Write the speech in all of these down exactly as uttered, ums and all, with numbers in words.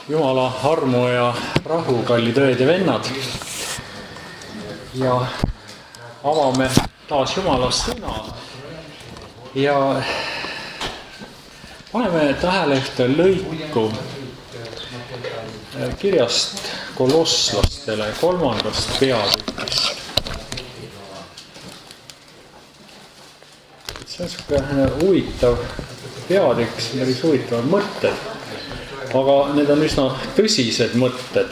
Jumala armu ja rahu, kallid õed ja vennad. Ja avame taas Jumala sõna ja paneme tähele ühte lõiku kirjast kolosslastele kolmandast peatükist. See on selline huvitav peatükk, see on päris huvitavad mõtted. Aga need on üsna tõsised mõtted.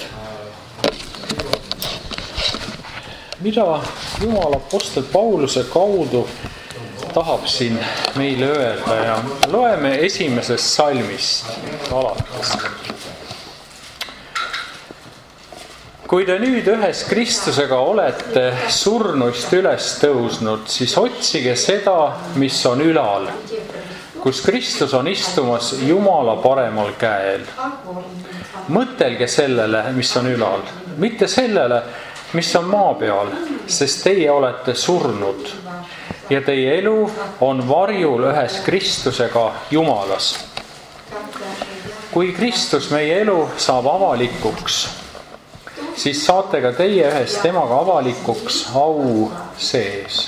Mida Jumala apostel Pauluse kaudu tahab siin meile öelda ja loeme esimesest salmist alates. Kui te nüüd ühes Kristusega olete surnuist üles tõusnud, siis otsige seda, mis on ülal, kus Kristus on istumas Jumala paremal käel. Mõtelge sellele, mis on ülal, mitte sellele, mis on maa peal, sest teie olete surnud ja teie elu on varjul ühes Kristusega Jumalas. Kui Kristus meie elu saab avalikuks, siis saate ka teie ühes temaga avalikuks au sees.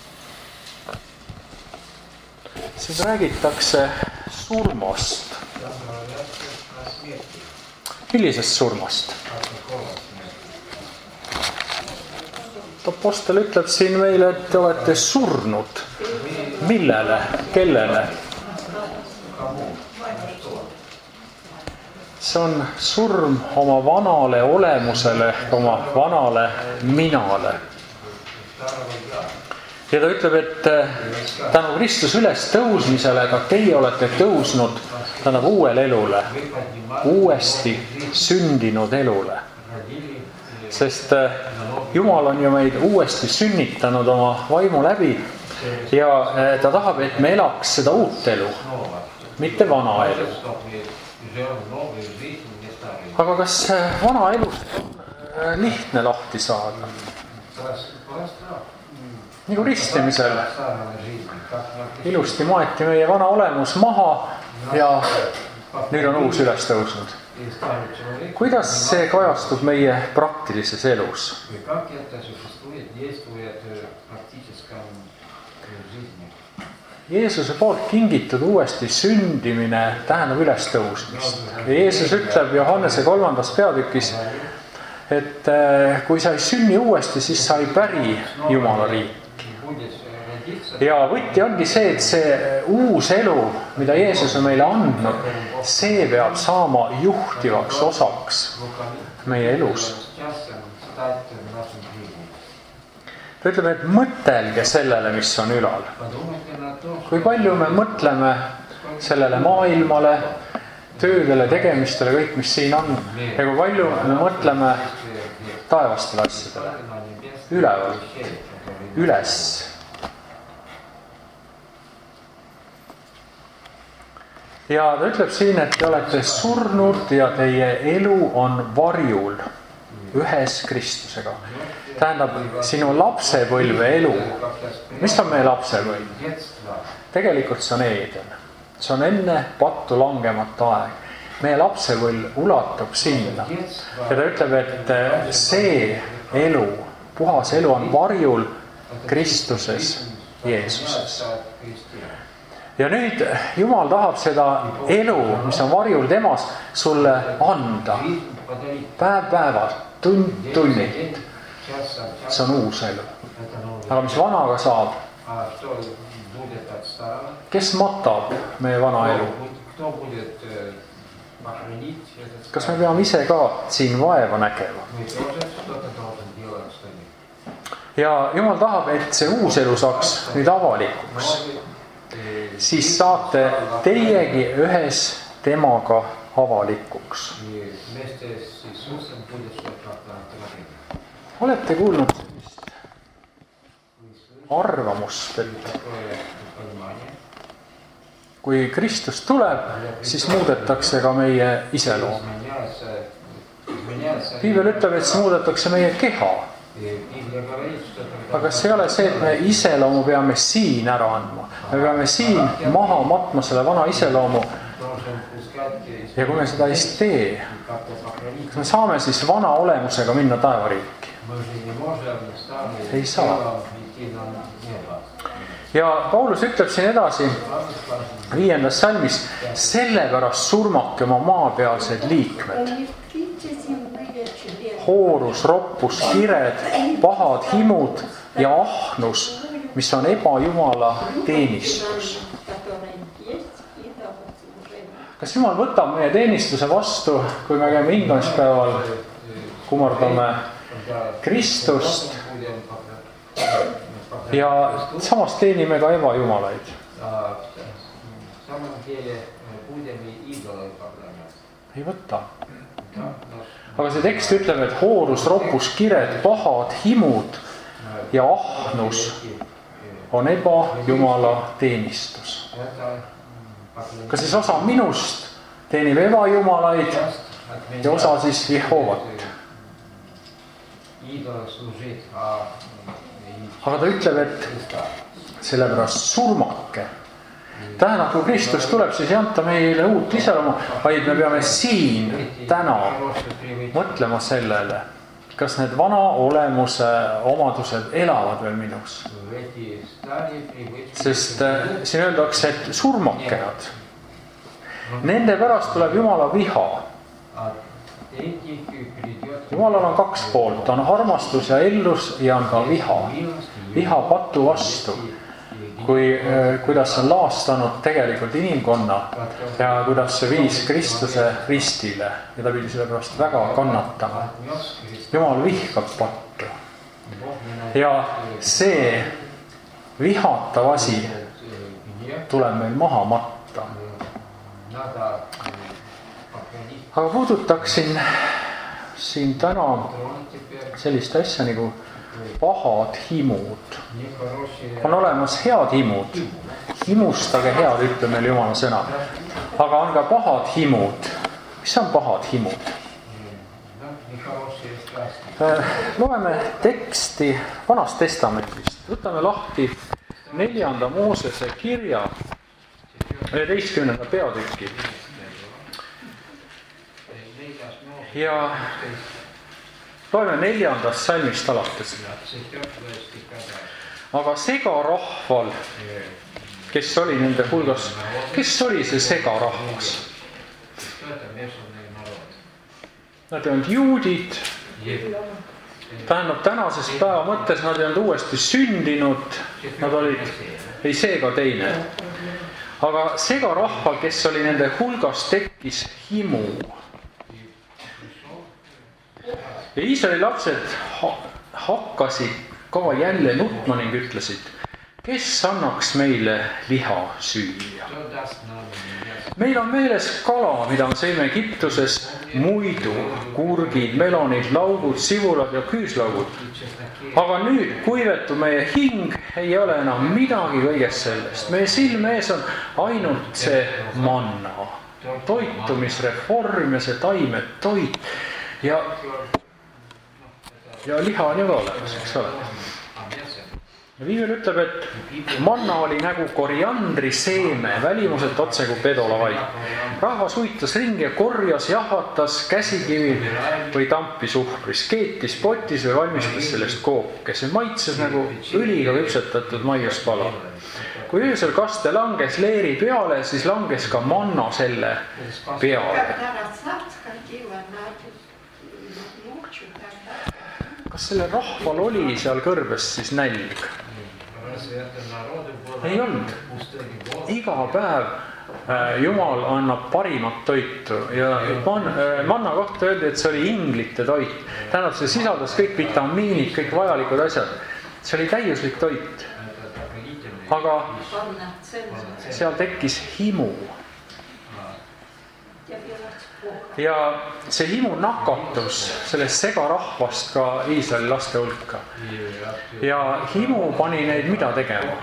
Siis räägitakse surmast. Millisest surmast? Apostel ütleb siin meile, et te olete surnud. Millele? Kellele? See on surm oma vanale olemusele, oma vanale minale. Ja ta ütleb, et tänu Kristus üles tõusmisele ka teie olete tõusnud tänu uuele elule, uuesti sündinud elule. Sest Jumal on ju meid uuesti sünnitanud oma vaimu läbi ja ta tahab, et me elaks seda uut elu, mitte vana elu. Aga kas vana elust on lihtne lahti saada? Nagu ristimisel ilusti maeti meie vana olemus maha ja nüüd on uus üles tõusnud. Kuidas see kajastub meie praktilises elus? Jeesuse poolt kingitud uuesti sündimine tähendab üles tõusmist. Jeesus ütleb Johannese kolmandas peatükis, et kui sa ei sünni uuesti, siis sa ei päri Jumala riiki. Ja võti ongi see, et see uus elu, mida Jeesus on meile andnud, see peab saama juhtivaks osaks meie elus. Ta ütleb, et mõtelge sellele, mis on ülal. Kui palju me mõtleme sellele maailmale, töödele, tegemistele, kõik, mis siin on, ja kui palju me mõtleme taevastele asjadele, ülevalt, üles. Ja ta ütleb siin, et te olete surnud ja teie elu on varjul ühes Kristusega. Tähendab, sinu lapsepõlve elu. Mis on meie lapsepõlv? Tegelikult see on Eeden. See on enne pattu langemat aeg. Meie lapsepõlv ulatub sinna. Ja ta ütleb, et see elu, puhas elu on varjul Kristuses, Jeesuses. Ja nüüd Jumal tahab seda elu, mis on varjul temas, sulle anda. Päev päevad, tund tunnit. See on uus elu. Aga mis vanaga saab? Kes matab meie vana elu? Kas me peame ise ka siin vaeva nägema? Ja Jumal tahab, et see uus elu saaks nüüd avalikuks. Siis saate teiegi ühes temaga avalikuks. Olete kuulnud sellist arvamust, et kui Kristus tuleb, siis muudetakse ka meie iseloom. Piibel ütleb, et see muudetakse meie keha. Aga see ei ole see, et me iseloomu peame siin ära andma. Me peame siin maha matma selle vana iseloomu ja kui me seda ei tee, kas me saame siis vana olemusega minna taevariiki? Ei saa. Ja Paulus ütleb siin edasi viiendas salmis, sellepärast surmake oma maapealsed liikmed. Hoorus, roppus, kired, pahad himud ja ahnus, mis on ebajumala teenistus. Kas Jumal võtab meie teenistuse vastu, kui me käime hingamispäeval, kummardame Kristust ja samas teenime ka ebajumalaid? Ei võta. Aga see tekst ütleb, et hoorus, roppus, kired, pahad himud ja ahnus on ebajumala teenistus. Kas siis osa minust teenib ebajumalaid ja osa siis Jehovat? Aga ta ütleb, et sellepärast surmake. Tähendab, kui Kristus tuleb, siis ei anta meile uut iseloomu, vaid me peame siin täna mõtlema sellele, kas need vana olemuse omadused elavad veel minus. Sest siin öeldakse, et surmake nad. Nende pärast tuleb Jumala viha. Jumalal on kaks poolt, on armastus ja ellus ja on ka viha. Viha patu vastu. Kui, kuidas on laastanud tegelikult inimkonna ja kuidas see viis Kristuse ristile ja ta pidi selle pärast väga kannatama. Jumal vihkab pattu. Ja see vihatav asi tuleb meil maha matta. Aga puudutaksin siin täna sellist asja nagu pahad himud. On olemas head himud. Himustage head, ütleb meil Jumala sõna. Aga on ka pahad himud. Mis on pahad himud? Loeme teksti Vanast Testamentist. Võtame lahti neljanda Moosese kirja üheteistkümnenda peatüki. Ja loeme neljandast salmist alates. Aga segarahval, kes oli nende hulgas, kes oli see segarahvas? Nad ei olnud juudid, tähendab tänasest päeva mõttes nad ei olnud uuesti sündinud, nad olid ei seega teine. Aga segarahval, kes oli nende hulgas, tekkis himu. Ja Iisraeli lapsed hakkasid ka jälle nutma ning ütlesid, kes annaks meile liha süüa. Meil on meeles kala, mida me sõime Egiptuses, muidu, kurgid, melonid, laugud, sivulad ja küüslaugud. Aga nüüd kuivetu meie hing ei ole enam midagi kõigest sellest. Meie silme ees on ainult see manna, toitumisreform ja see taimed toit ja Ja liha on ju olemas, eks ole. Ja Piibel ütleb, et manna oli nägu koriandri seeme, välimuselt otse kui pedolavai. Rahvas uitas ringi ja korjas, jahvatas käsikivil või tampis uhpris, keetis potis või valmistas sellest kooke. See maitses nagu õliga küpsetatud maiuspala. Kui öösel kaste langes leeri peale, siis langes ka manna selle peale. Kas sellel rahval oli seal kõrbes siis nälg? Ei olnud. Iga päev Jumal annab parimat toitu ja manna kohta öeldi, et see oli inglite toit. Tähendab, see sisaldas kõik vitamiinid, kõik vajalikud asjad. See oli täiuslik toit. Aga seal tekkis himu. Ja see himu nakatus sellest segarahvast ka Iisraeli laste hulka. Ja himu pani neid mida tegema?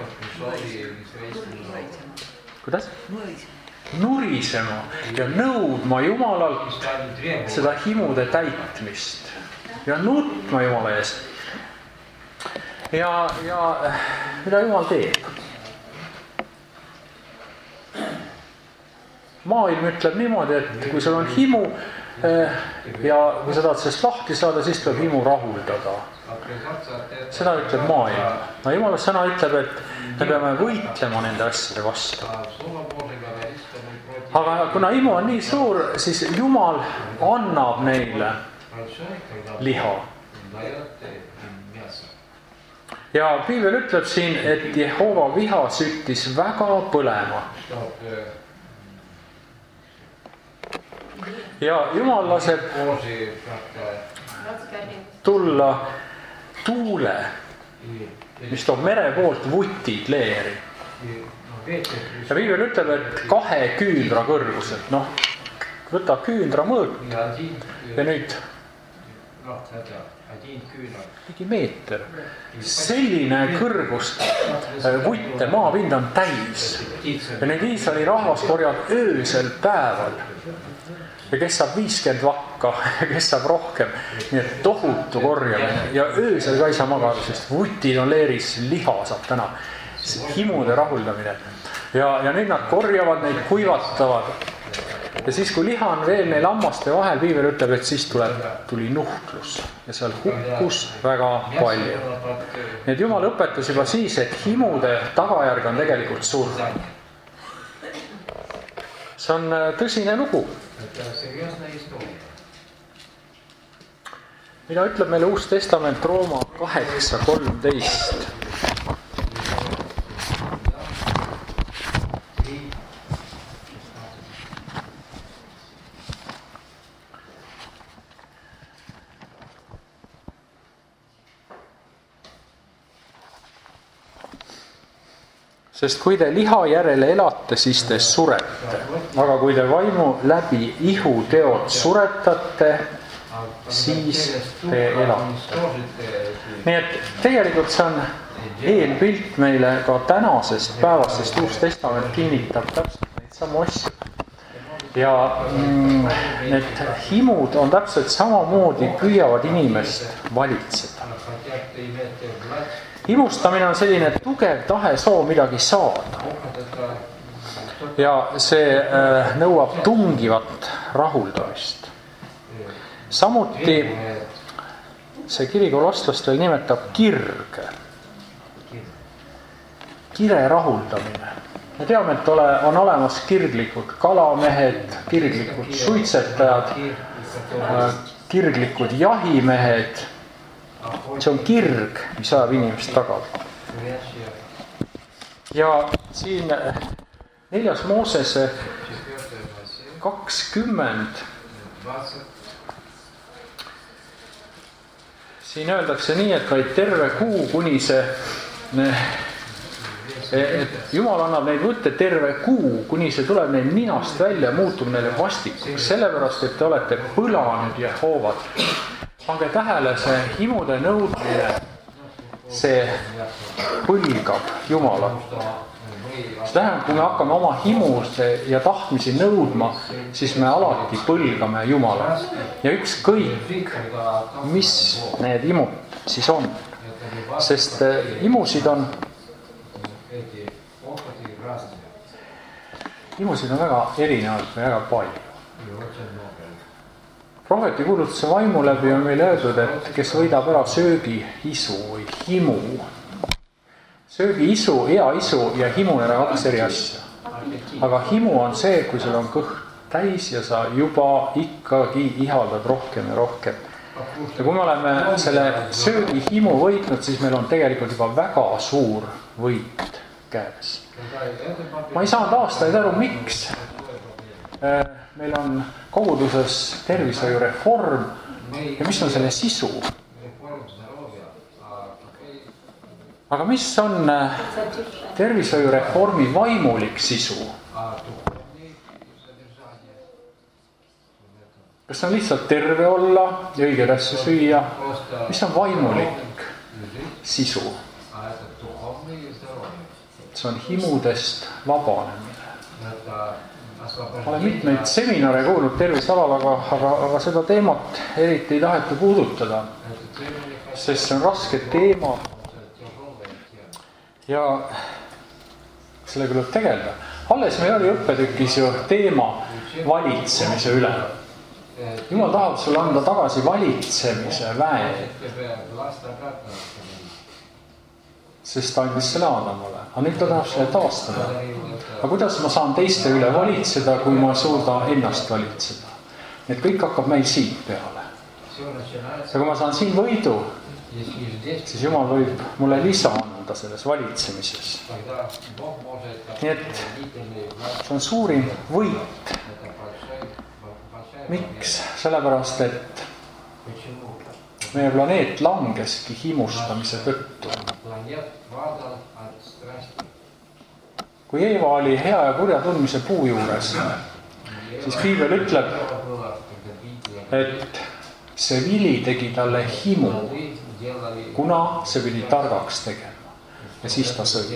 Kuidas? Nurisema ja nõudma Jumalalt seda himude täitmist. Ja nutma Jumala ees. Ja, ja mida Jumal teeb? maailm ütleb niimoodi, et kui sul on himu ja kui sa tahad sellest lahti saada, siis tuleb himu rahuldada. Seda ütleb maailm. No Jumala sõna ütleb, et me peame võitlema nende asjade vastu. Aga kuna himu on nii suur, siis Jumal annab neile liha. Ja Piibel ütleb siin, et Jehova viha süttis väga põlema. Ja Jumal laseb tulla tuule, mis toob mere poolt vutid leeri. Ja Piibel ütleb, et kahe küünra kõrguselt, noh, võta küünra mõõt ja nüüd ligi meeter. Selline kõrgust vutte maapind on täis. Ja nüüd Iisraeli rahvas korjab öösel päeval. Ja kes saab viiskümmend vakka ja kes saab rohkem. Nii et tohutu korjamine. Ja öösel ka ei saa magada, sest vutid on leeris, liha saab täna. Himude rahuldamine. Ja, ja nüüd nad korjavad, neid kuivatavad. Ja siis, kui liha on veel neil hammaste vahel, Piibel ütleb, et siis tuleb, tuli nuhtlus. Ja seal hukkus väga palju. Nii et Jumal õpetas juba siis, et himude tagajärg on tegelikult surm. See on tõsine lugu. Mida ütleb meile Uus Testament Rooma kaheksa kolmteist? Sest kui te liha järele elate, siis te surete. Aga kui te vaimu läbi ihu teod suretate, siis te elate. Nii et tegelikult see on eelpilt meile ka tänasest päevast, sest Uus Testament kinnitab täpselt neid samu asju. Ja mm, need himud on täpselt samamoodi püüavad inimest valitseda. Himustamine on selline tugev tahe soov midagi saada. Ja see äh, nõuab tungivat rahuldamist. Samuti see kiri koloslastel nimetab kirge. Kire rahuldamine. Me teame, et ole, on olemas kirglikud kalamehed, kirglikud suitsetajad, äh, kirglikud jahimehed. See on kirg, mis ajab inimest tagasi. Ja siin neljas Moosese kakskümmend. Siin öeldakse nii, et vaid terve kuu kuni see, et Jumal annab neid võtte terve kuu, kuni see tuleb neil ninast välja ja muutub neile vastikuks. Sellepärast, et te olete põlanud Jehovad. Pange tähele, see himude nõudmine, see põlgab Jumalat. See tähendab, kui me hakkame oma himuse ja tahtmisi nõudma, siis me alati põlgame Jumalat. Ja ükskõik, mis need imud siis on. Sest imusid on, imusid on väga erinevad või väga palju. Prohveti kuulutuse vaimu läbi on meil öeldud, et kes võidab ära söögi isu või himu. Söögi isu, hea isu ja himu on kaks eri asja. Aga himu on see, kui sul on kõht täis ja sa juba ikkagi ihaldad rohkem ja rohkem. Ja kui me oleme selle söögi himu võitnud, siis meil on tegelikult juba väga suur võit käes. Ma ei saanud aastaid aru, miks meil on koguduses tervishoiureform ja mis on selle sisu. Aga mis on tervishoiureformi vaimulik sisu? Kas on lihtsalt terve olla ja õiged asju süüa? Mis on vaimulik sisu? See on himudest vabanemine. Ma olen mitmeid seminare kuulnud tervisalal, aga, aga, aga seda teemat eriti ei taheta puudutada, sest see on raske teema ja sellega tuleb tegeleda. alles meil oli õppetükis ju teema valitsemise üle. Jumal tahab sulle anda tagasi valitsemise väe. Sest ta andis selle Aadamale. Aga nüüd ta tahab selle taastada. Aga kuidas ma saan teiste üle valitseda, kui ma suuda ennast valitseda? Need kõik hakkab meil siit peale. Ja kui ma saan siin võidu, siis Jumal võib mulle lisa anda selles valitsemises. Nii et see on suurim võit. Miks? Sellepärast, et meie planeet langeski himustamise tõttu. Kui Eeva oli hea ja kurja tundmise puu juures, siis Piibel ütleb, et see vili tegi talle himu, kuna see pidi targaks tegema. Ja siis ta sõi.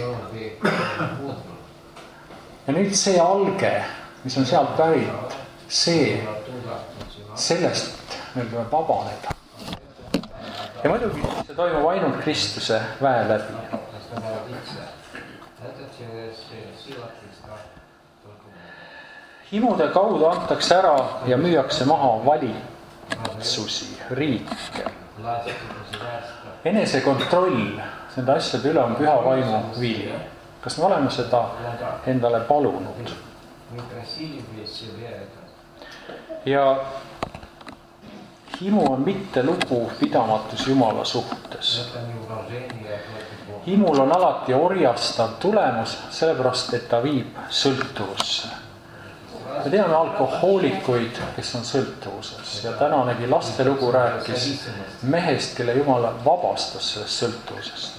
Ja nüüd see alge, mis on sealt pärit, see, sellest meil tuleb vabaneda. Ja muidugi see toimub ainult Kristuse väe läbi. Himude kaudu antakse ära ja müüakse maha valitsusi, riike. Enesekontroll nende asjade üle on püha vaimu vili. Kas me oleme seda endale palunud? Ja himu on mitte lugu pidamatus Jumala suhtes. Himul on alati orjastav tulemus, sellepärast, et ta viib sõltuvusse. Me teame alkohoolikuid, kes on sõltuvuses ja tänanegi lastelugu rääkis mehest, kelle Jumal vabastas sellest sõltuvusest.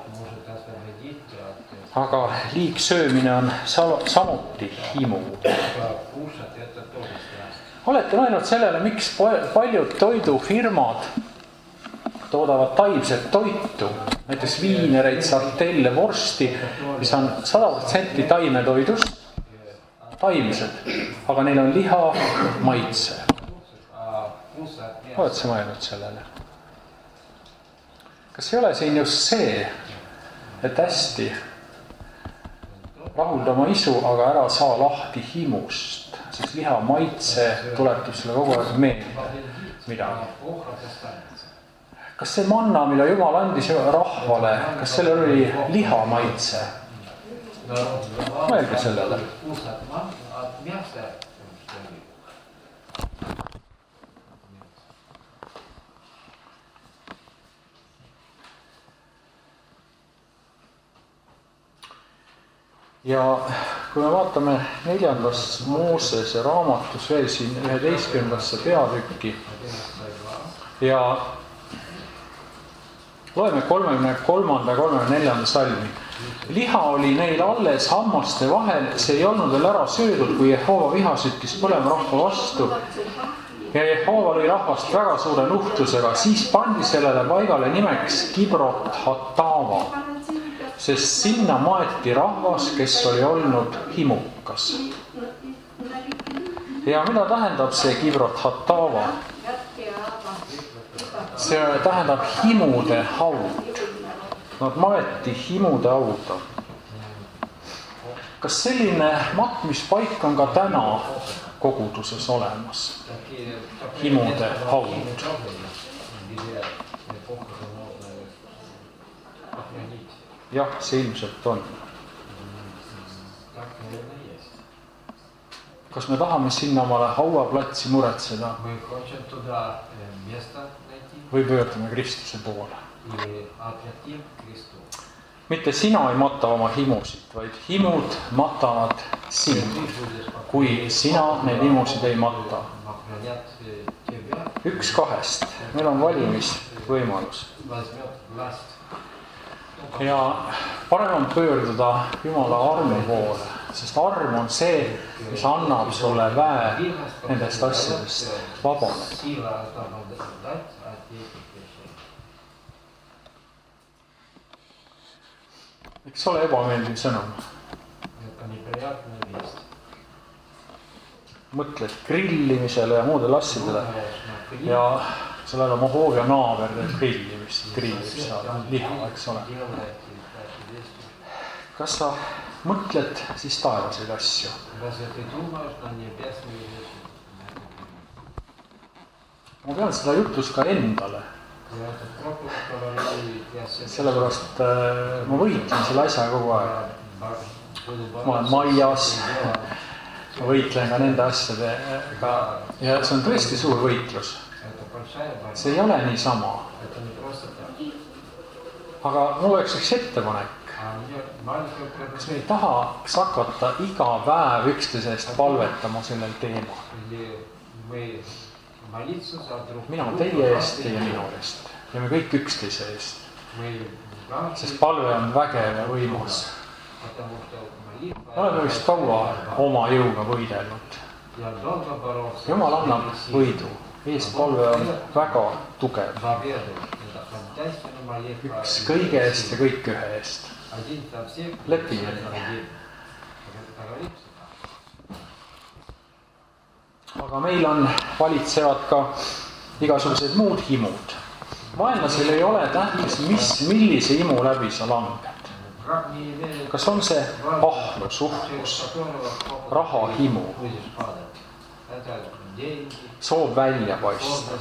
Aga liigsöömine on samuti himu. Olete mõelnud sellele, miks paljud toidufirmad toodavad taimset toitu, näiteks viinereid, sartelle, vorsti, mis on sada protsenti taimetoidust, taimsed, aga neil on liha maitse. Oled sa mõelnud sellele? Kas ei ole siin just see, et hästi rahulda oma isu, aga ära saa lahti himust, siis liha maitse tuletab sulle kogu aeg meelde midagi. Kas see manna, mille Jumal andis rahvale, kas sellel oli liha maitse? Mõelge sellele. Ja kui me vaatame neljandas Moosese raamatus veel siin üheteistkümnendasse peatükki ja loeme kolmekümne kolmanda ja kolmekümne neljanda salmi. Liha oli neil alles hammaste vahel, see ei olnud veel ära söödud, kui Jehova viha süttis põlema rahva vastu. Ja Jehova lõi rahvast väga suure nuhtlusega, siis pandi sellele paigale nimeks Kibrot Hatava, sest sinna maeti rahvas, kes oli olnud himukas. Ja mida tähendab see Kibrot Hatava? See tähendab himude haud. Nad maeti himude hauda. Kas selline matmispaik on ka täna koguduses olemas? Himude haud. Jah, see ilmselt on. Kas me tahame sinna omale hauaplatsi muretseda? Või pöördume Kristuse poole? Mitte sina ei mata oma himusid, vaid himud matavad sind, kui sina neid himusid ei mata. Üks kahest. Meil on valimisvõimalus. Ja parem on pöörduda Jumala armu poole, sest arm on see, mis annab sulle väe nendest asjadest vabaneda. Eks ole ebameeldiv sõnum. Mõtled grillimisele ja muudele asjadele ja sellel on Mohoovia naaber grillimist, grillib seal liha, eks ole. Kas sa mõtled siis taevaseid asju. Ma pean seda jutlust ka endale. Sellepärast ma võitlen selle asja kogu aeg. Ma olen Maias, ma võitlen ka nende asjadega ja see on tõesti suur võitlus. See ei ole nii sama. Aga mul oleks üks ettepanek. Kas me ei tahaks hakata iga päev üksteisest palvetama sellel teemal? Mina teie eest, teie minu eest ja me kõik üksteise eest. Sest palve on vägev ja võimas. Me oleme vist kaua oma jõuga võidelnud. Jumal annab võidu. Eest palve on väga tugev. Üks kõige eest ja kõik ühe eest. Lepi endale. Aga meil on valitsevad ka igasugused muud himud. Vaenlasel ei ole tähtis, mis, millise himu läbi sa langed. Kas on see ahlus, uhkus, raha himu, soov välja paista?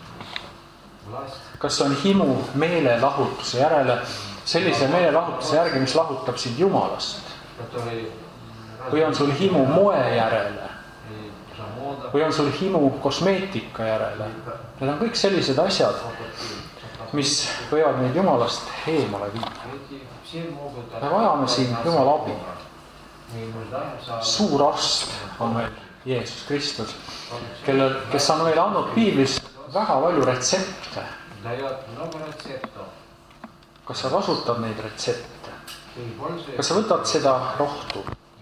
Kas on himu meelelahutuse järele, sellise meelelahutuse järgi, mis lahutab sind Jumalast? Või on sul himu moe järele? Või on sul himu kosmeetika järele? Need on kõik sellised asjad, mis võivad meid Jumalast eemale viia. Me vajame siin Jumala abi. Suur arst on meil Jeesus Kristus, kellel, kes on meile andnud piiblis väga palju retsepte. Kas sa kasutad neid retsepte? Kas sa võtad seda rohtu?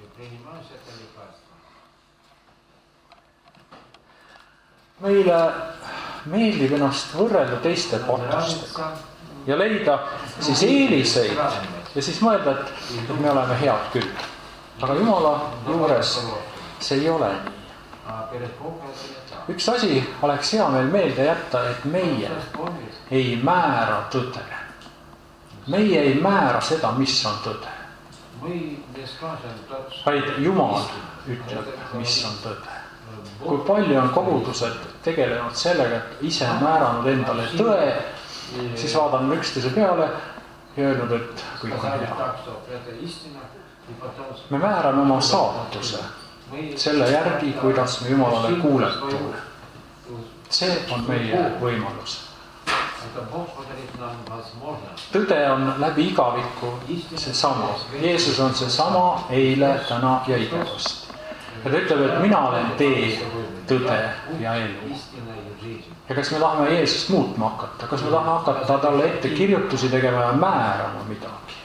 Meile meeldib ennast võrrelda teiste patustega ja leida siis eeliseid ja siis mõelda, et me oleme head küll. Aga Jumala juures see ei ole nii. Üks asi oleks hea meil meelde jätta, et meie ei määra tõde. Meie ei määra seda, mis on tõde. Vaid Jumal ütleb, mis on tõde. Kui palju on kogudused tegelenud sellega, et ise määranud endale tõe, siis vaadame üksteise peale ja öelnud, et kõik on hea. Me määrame oma saatuse selle järgi, kuidas me Jumalale kuuletume. See on meie võimalus. Tõde on läbi igaviku see sama. Jeesus on see sama eile, täna ja igavast. Ja ta ütleb, et mina olen tee, tõde ja elu. Ja kas me tahame Jeesust muutma hakata? Kas me tahame hakata talle ette kirjutusi tegema ja määrama midagi?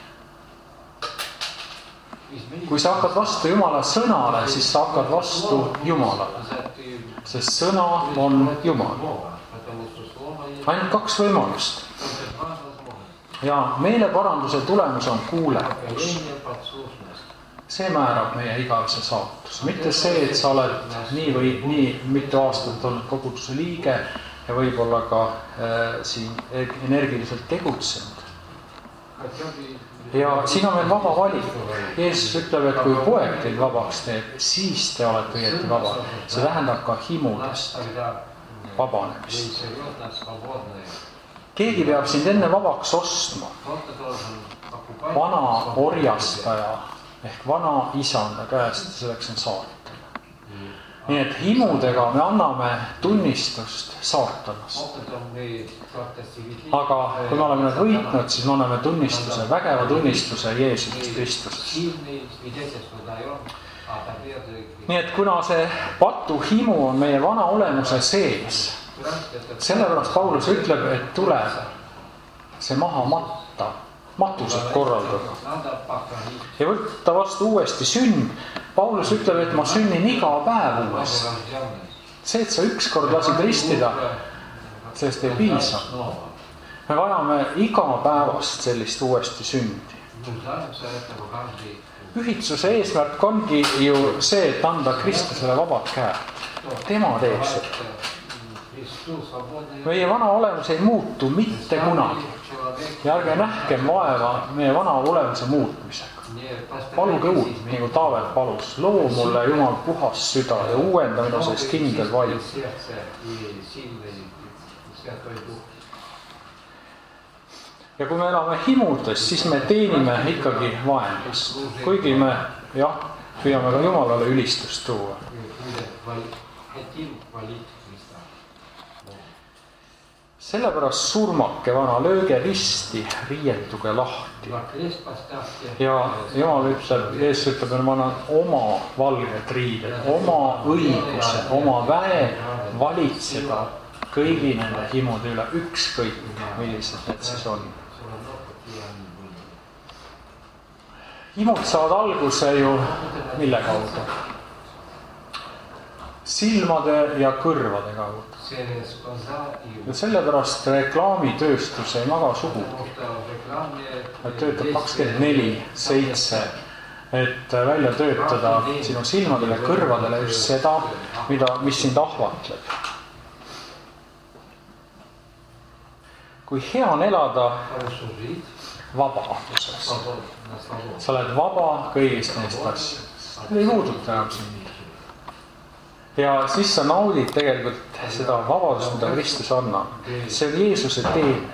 Kui sa hakkad vastu Jumala sõnale, siis sa hakkad vastu Jumalale. Sest sõna on Jumal. Ainult kaks võimalust. Ja meeleparanduse tulemus on kuulekus. See määrab meie igavese saatus. Mitte see, et sa oled nii või nii mitu aastat olnud koguduse liige ja võib-olla ka äh, siin energiliselt tegutsenud. Ja siin on meil vaba valik. Jeesus ütleb, et kui poeg teid vabaks teeb, siis te olete õieti vaba. See tähendab ka himudest vabanemist. Keegi peab sind enne vabaks ostma. Vana orjastaja ehk vana isanda käest, selleks on saatan. Nii et himudega me anname tunnistust saatanast. Aga kui me oleme need võitnud, siis me anname tunnistuse, vägeva tunnistuse Jeesus Kristuses. Nii et kuna see patu himu on meie vana olemuse sees, sellepärast Paulus ütleb, et tuleb see maha matta. Matused korraldada. Ja võtta vastu uuesti sünd. Paulus ütleb, et ma sünnin iga päev uuesti. See, et sa ükskord lasid ristida, sellest ei piisa. Me vajame iga päevast sellist uuesti sündi. Ühitsuse eesmärk ongi ju see, et anda Kristusele vabad käed. Tema teeb seda. Meie vana olemus ei muutu mitte kunagi. Ja ärge nähkem vaeva meie vana olemuse muutmisega. paluge uut, nagu Taavet palus. Loo mulle Jumal puhas süda ja uuenda minu sees kindel vaim. Ja kui me elame himudes, siis me teenime ikkagi vaenlast. Kuigi me, jah, püüame ka Jumalale ülistust tuua. Sellepärast surmake vana, lööge risti, riietuge lahti. Ja Jumal ütleb, Jeesus ütleb, et ma annan oma valged riided, oma õiguse, oma väe valitseda kõigi nende himude üle, ükskõik, millised need siis on. Himud saavad alguse ju mille kaudu? Silmade ja kõrvade kaudu. Ja sellepärast reklaamitööstus ei maga sugu. Et töötab kakskümmend neli seitse, et välja töötada sinu silmadele ja kõrvadele just seda, mida, mis sind ahvatleb. Kui hea on elada vabaduses. Sa oled vaba kõigist neist asjadest. Ei muuduta enam sind. Ja siis sa naudid tegelikult seda vabadust, mida Kristus annab. See on Jeesuse teene.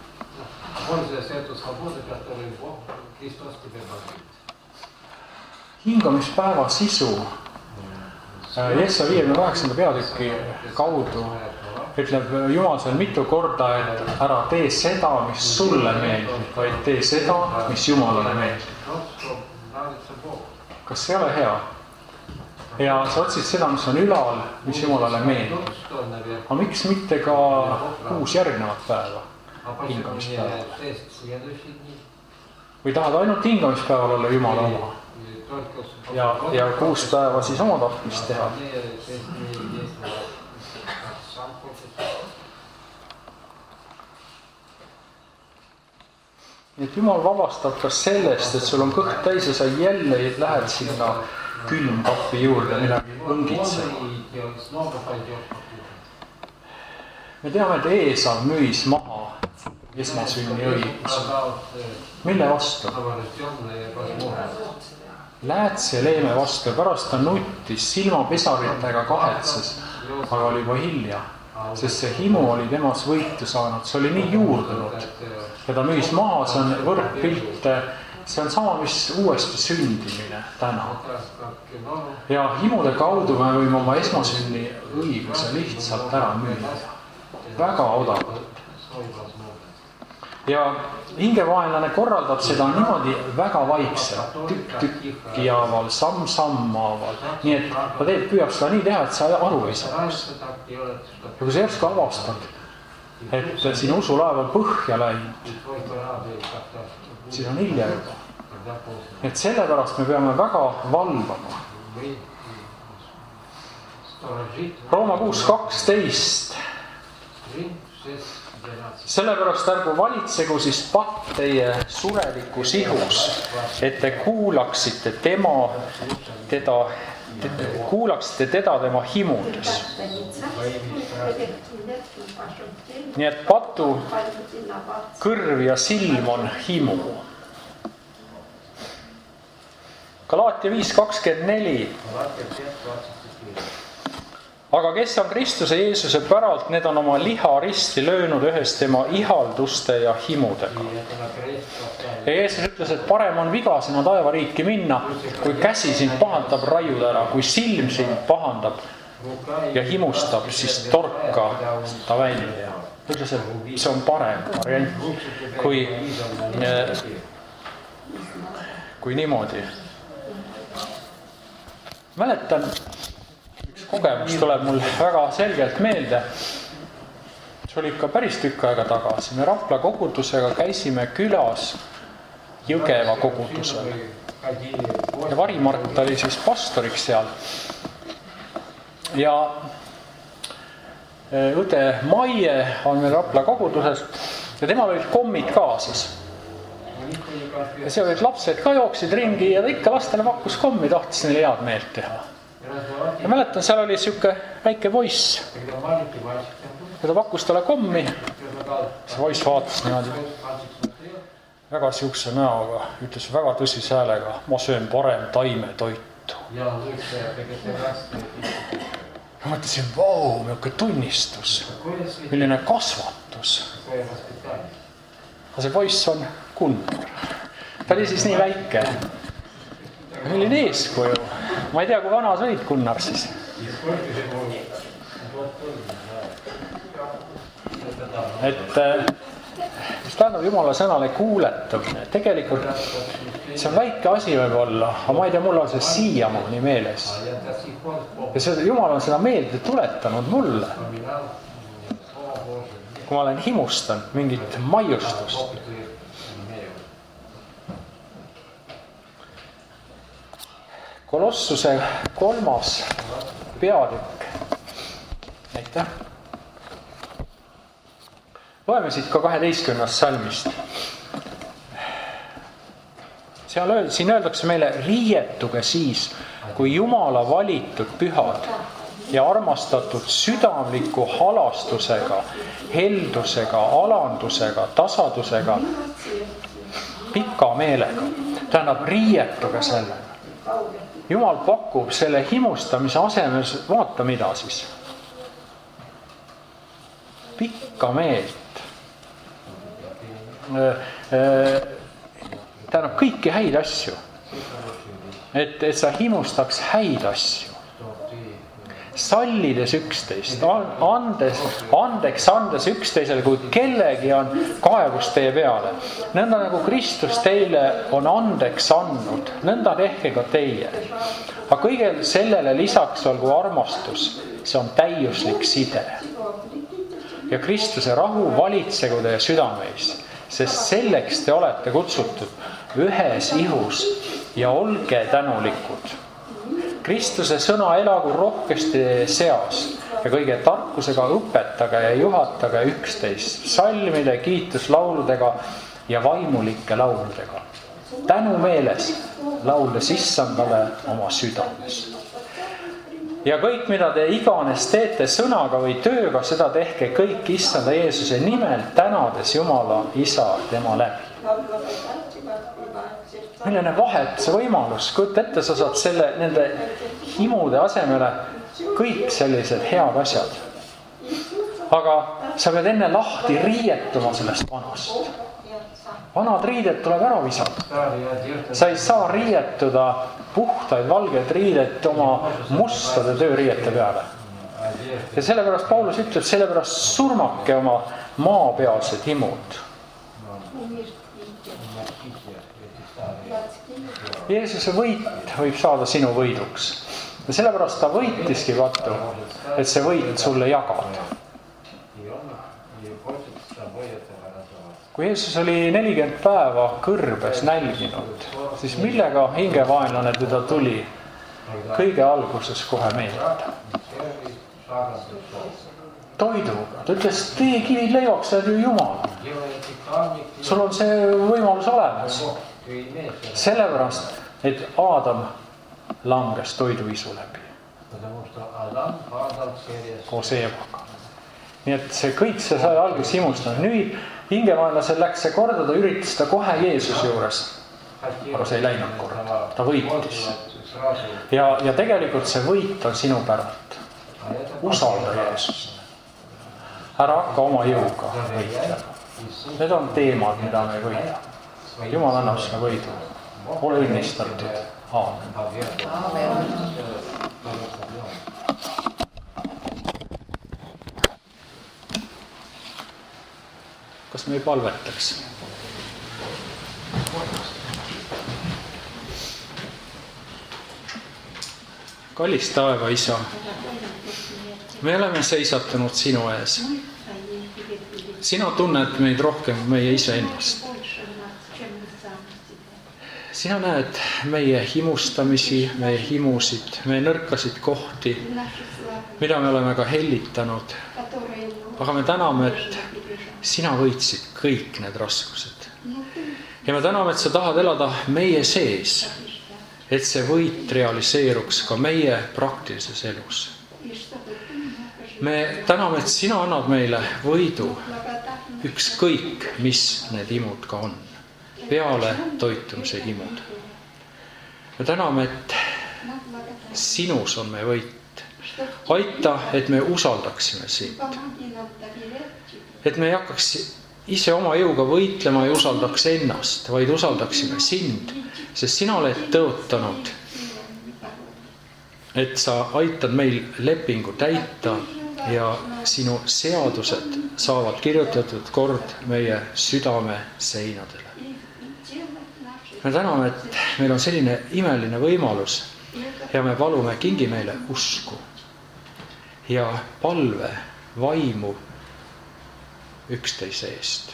Hingamispäeva sisu Jeesaja viiekümne kaheksanda peatüki kaudu ütleb Jumal seal mitu korda, et ära tee seda, mis sulle meeldib, vaid tee seda, mis Jumalale meeldib. Kas see ei ole hea? Ja sa otsid seda, mis on ülal, mis Jumalale meeldib. Aga miks mitte ka kuus järgnevat päeva hingamispäevale? Või tahad ainult hingamispäeval olla Jumala oma? Ja, ja kuus päeva siis oma tahtmist teha. Nii et Jumal vabastab ka sellest, et sul on kõht täis ja sa jälle lähed sinna külmkappi juurde midagi õngitsema. Me teame, et Eesav müüs maha esmasünni õiguse. Mille vastu? Läätse leeme vastu ja pärast ta nuttis, silmapesaritega kahetses, aga oli juba hilja, sest see himu oli temas võitu saanud, see oli nii juurdunud ja ta müüs maha, see on võrdpilt, see on sama, mis uuesti sündimine täna. Ja himude kaudu me võime oma esmasünni õiguse lihtsalt ära müüa. Väga odavalt. Ja hingevaenlane korraldab seda niimoodi väga vaikselt, tükk-tükki jaaval, samm-sammaaval. Nii et ta teeb, püüab seda nii teha, et sa aru ei saaks. Ja kui sa järsku avastad, et sinu usulaev on põhja läinud, siis on hilja juba. Et sellepärast me peame väga valvama. Rooma kuus kaksteist. Sellepärast ärgu valitsegu siis patt teie surelikus ihus, et te kuulaksite tema, teda, te, kuulaksite teda tema himudes. Nii et patu, kõrv ja silm on himu. Galaatia viis kakskümmend neli. Aga kes on Kristuse Jeesuse päralt, need on oma liha risti löönud ühes tema ihalduste ja himudega. Ja Jeesus ütles, et parem on vigasena taevariiki minna, kui käsi sind pahandab raiuda ära, kui silm sind pahandab ja himustab, siis torka ta välja. Ütles, et see on parem variant, kui, kui niimoodi. Mäletan, üks kogemus tuleb mul väga selgelt meelde. See oli ikka päris tükk aega tagasi. Me Rapla kogudusega käisime külas Jõgeva kogudusel. Ja Varimart oli siis pastoriks seal. Ja õde Maie on meil Rapla koguduses ja temal olid kommid kaasas. Ja seal olid lapsed ka jooksid ringi ja ta ikka lastele pakkus kommi, tahtis neile head meelt teha. Ja mäletan, seal oli siuke väike poiss. Ja ta pakkus talle kommi. See poiss vaatas niimoodi. väga siukse näoga, ütles väga tõsise häälega, ma söön parem taimetoitu. Ma mõtlesin, vau, milline tunnistus, milline kasvatus. Aga see poiss on Gunnar. Ta oli siis nii väike. Milline eeskuju. Ma ei tea, kui vana sa olid, Gunnar, siis. Et mis tähendab Jumala sõnale kuuletamine. Tegelikult see on väike asi võib olla, aga ma ei tea, mul on see siiamaani meeles. Ja see, Jumal on seda meelde tuletanud mulle. Kui ma olen himustanud mingit maiustust. Kolossuse kolmas peatükk. Aitäh. Loeme siit ka kaheteistkümnendast salmist. Seal öeld, siin öeldakse meile, riietuge siis, kui Jumala valitud pühad ja armastatud südamliku halastusega, heldusega, alandusega, tasadusega, pika meelega. Tähendab, riietuge sellega. Jumal pakub selle himustamise asemel, vaata mida siis. Pikka meelt. Tähendab kõiki häid asju. Et, et sa himustaks häid asju. Sallides üksteist, andes, andeks andes üksteisele, kui kellegi on kaevus teie peale. Nõnda nagu Kristus teile on andeks andnud, nõnda tehke ka teie. Aga kõigel sellele lisaks olgu armastus, see on täiuslik side. Ja Kristuse rahu valitsegu teie südameis, sest selleks te olete kutsutud ühes ihus ja olge tänulikud. Kristuse sõna elagu rohkesti seas ja kõige tarkusega õpetage ja juhatage üksteist salmide, kiituslauludega ja vaimulike lauludega. Tänu meeles lauldes issandale oma südames. Ja kõik, mida te iganes teete sõnaga või tööga, seda tehke kõik issanda Jeesuse nimel, tänades Jumala isa tema läbi. Milline vahet see võimalus, kuid ette sa saad selle, nende himude asemele kõik sellised head asjad. Aga sa pead enne lahti riietuma sellest vanast. Vanad riided tuleb ära visata. Sa ei saa riietuda puhtaid valgeid riidet oma mustade tööriiete peale. Ja sellepärast Paulus ütleb, sellepärast surmake oma maapealsed himud. Jeesuse võit võib saada sinu võiduks. Ja sellepärast ta võitiski vaatu, et see võit sulle jagada. Kui Jeesus oli nelikümmend päeva kõrbes nälginud, siis millega hingevaenlane teda tuli kõige alguses kohe meelde? Toiduga. Ta ütles, tee kivid leivaks, sa oled ju Jumal. Sul on see võimalus olemas. Sellepärast, et Aadam langes toiduisu läbi. Koos Eevaga. Nii et see kõik see sai alguses himustanud. Nüüd hingevaenlasel läks see korda, ta üritas ta kohe Jeesuse juures. Aga see ei läinud korda. Ta võitis. Ja, ja tegelikult see võit on sinu päralt. Usalda Jeesust. Ära hakka oma jõuga võitlema. Need on teemad, mida me võidame. Jumal annab sulle võidu. Ole õnnistatud. Aamen. Kas me ei palvetaks? Kallis taeva isa, me oleme seisatunud sinu ees. Sina tunned meid rohkem meie iseennast. Sina näed meie himustamisi, meie himusid, meie nõrkasid kohti, mida me oleme ka hellitanud. Aga me täname, et sina võitsid kõik need raskused. Ja me täname, et sa tahad elada meie sees, et see võit realiseeruks ka meie praktilises elus. Me täname, et sina annad meile võidu ükskõik, mis need imud ka on. peale toitumise himud. Me täname, et sinus on meie võit. Aita, et me usaldaksime sind. Et me ei hakkaks ise oma jõuga võitlema ja usaldaks ennast, vaid usaldaksime sind, sest sina oled tõotanud, et sa aitad meil lepingu täita ja sinu seadused saavad kirjutatud kord meie südame seinadele. Me täname, et meil on selline imeline võimalus ja me palume, kingi meile usku ja palve vaimu üksteise eest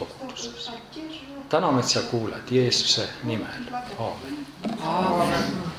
koguduses. Täname, et sa kuuled Jeesuse nimel. Aamen. Aamen.